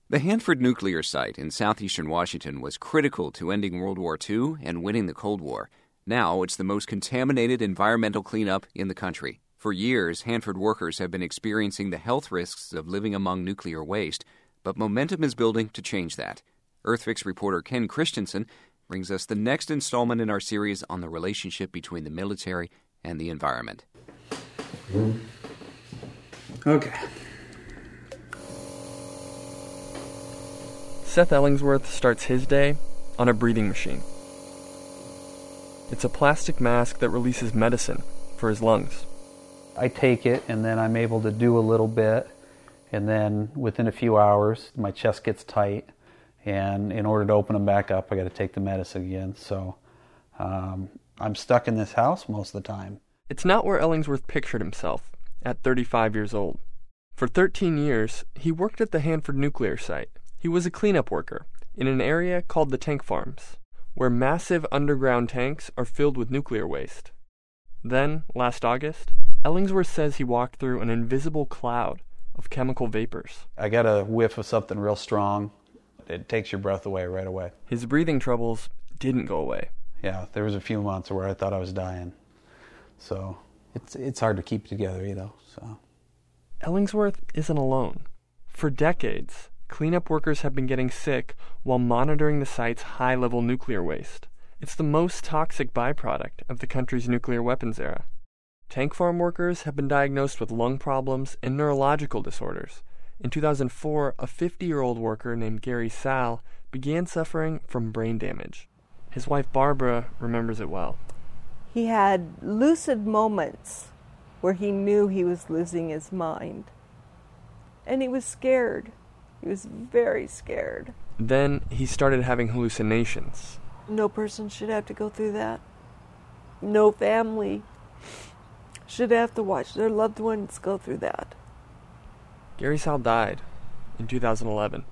The Hanford nuclear site in southeastern Washington was critical to ending World War II and winning the Cold War. Now it's the most contaminated environmental cleanup in the country. For years, Hanford workers have been experiencing the health risks of living among nuclear waste, but momentum is building to change that. EarthFix reporter Ken Christensen brings us the next installment in our series on the relationship between the military and the environment. Okay. Seth Ellingsworth starts his day on a breathing machine. It's a plastic mask that releases medicine for his lungs. I take it, and then I'm able to do a little bit, and then within a few hours, my chest gets tight, and in order to open them back up, I got to take the medicine again. So I'm stuck in this house most of the time. It's not where Ellingsworth pictured himself at 35 years old. For 13 years, he worked at the Hanford nuclear site. He was a cleanup worker in an area called the tank farms, where massive underground tanks are filled with nuclear waste. Then, last August, Ellingsworth says he walked through an invisible cloud of chemical vapors. I got a whiff of something real strong. It takes your breath away right away. His breathing troubles didn't go away. Yeah, there was a few months where I thought I was dying. So it's hard to keep together, So Ellingsworth isn't alone. For decades, cleanup workers have been getting sick while monitoring the site's high-level nuclear waste. It's the most toxic byproduct of the country's nuclear weapons era. Tank farm workers have been diagnosed with lung problems and neurological disorders. In 2004, a 50-year-old worker named Gary Sal began suffering from brain damage. His wife Barbara remembers it well. He had lucid moments where he knew he was losing his mind. And he was scared. He was very scared. Then he started having hallucinations. No person should have to go through that. No family should have to watch their loved ones go through that. Gary Sal died in 2011.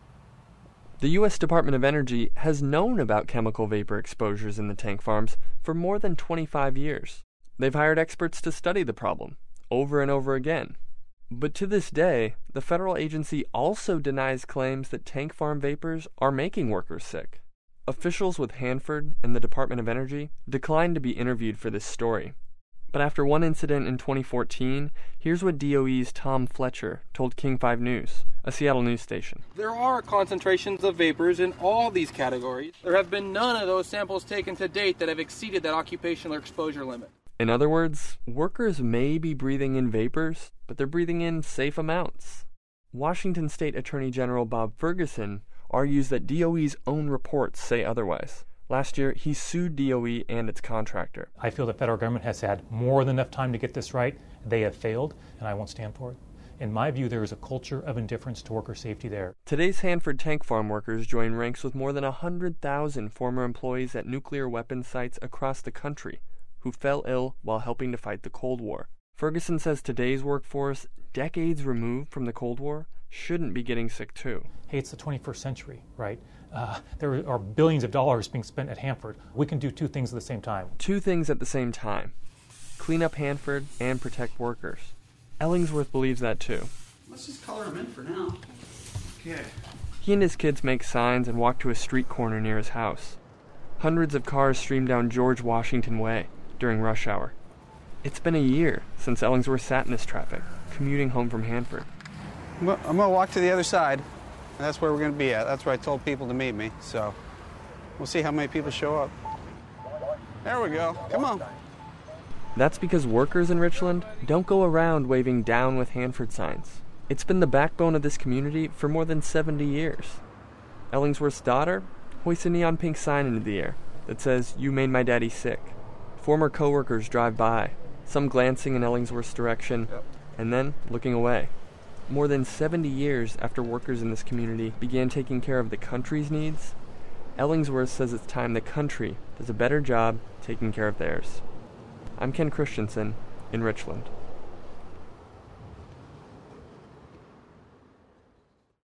The U.S. Department of Energy has known about chemical vapor exposures in the tank farms for more than 25 years. They've hired experts to study the problem over and over again. But to this day, the federal agency also denies claims that tank farm vapors are making workers sick. Officials with Hanford and the Department of Energy declined to be interviewed for this story. But after one incident in 2014, here's what DOE's Tom Fletcher told King 5 News, a Seattle news station. There are concentrations of vapors in all these categories. There have been none of those samples taken to date that have exceeded that occupational exposure limit. In other words, workers may be breathing in vapors, but they're breathing in safe amounts. Washington State Attorney General Bob Ferguson argues that DOE's own reports say otherwise. Last year, he sued DOE and its contractor. I feel the federal government has had more than enough time to get this right. They have failed, and I won't stand for it. In my view, there is a culture of indifference to worker safety there. Today's Hanford tank farm workers join ranks with more than 100,000 former employees at nuclear weapons sites across the country who fell ill while helping to fight the Cold War. Ferguson says today's workforce, decades removed from the Cold War, shouldn't be getting sick too. Hey, it's the 21st century, right? There are billions of dollars being spent at Hanford. We can do two things at the same time. Two things at the same time. Clean up Hanford and protect workers. Ellingsworth believes that too. Let's just color him in for now. Okay. He and his kids make signs and walk to a street corner near his house. Hundreds of cars stream down George Washington Way during rush hour. It's been a year since Ellingsworth sat in this traffic, commuting home from Hanford. I'm going to walk to the other side. That's where we're going to be at. That's where I told people to meet me. So we'll see how many people show up. There we go. Come on. That's because workers in Richland don't go around waving down with Hanford signs. It's been the backbone of this community for more than 70 years. Ellingsworth's daughter hoists a neon pink sign into the air that says, "You made my daddy sick." Former co-workers drive by, some glancing in Ellingsworth's direction, and then looking away. More than 70 years after workers in this community began taking care of the country's needs, Ellingsworth says it's time the country does a better job taking care of theirs. I'm Ken Christensen in Richland.